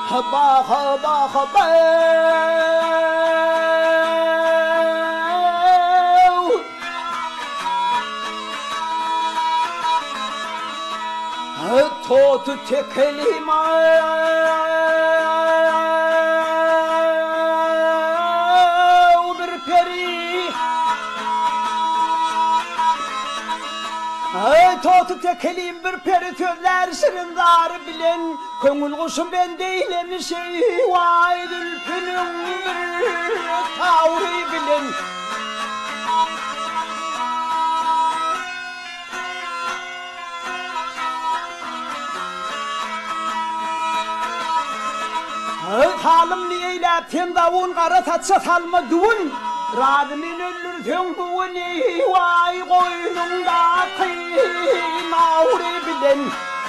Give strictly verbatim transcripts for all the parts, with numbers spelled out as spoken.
Baka baka bak. Totu tekelima bir peri. Totu tekelim bir peri tözler şırındar bilen. Köngül kuşum ben değilim şey vay dülpünüm bir tavri bilen. Halim niyeyle tendavun kara tatsa salma düğün. Radmin ölür tendavun vay koynumda kıynavri bilen.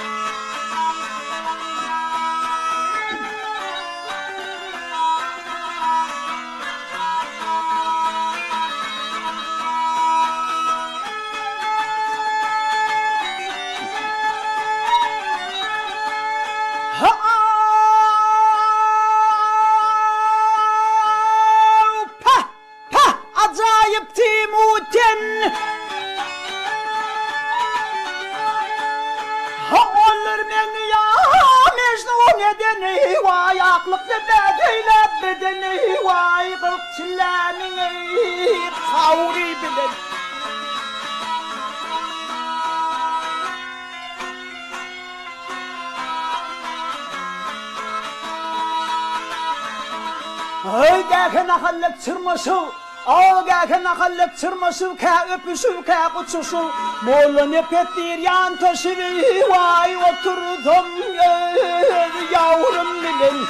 Ağaken hallet çırması, ağaken hallet çırması, ka öpüsü, ka kutsuşu, moğlu nepettir yan taşı vay oturdum yavrum bilin.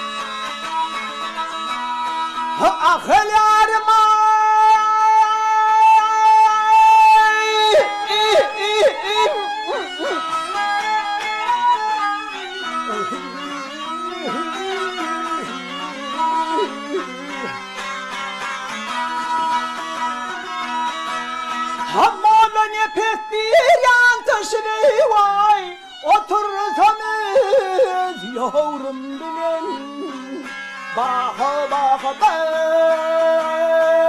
Ahel yarıma Hammalı nepettir yan taşı vay oturtamız yavrum bilin. Baka baka bak.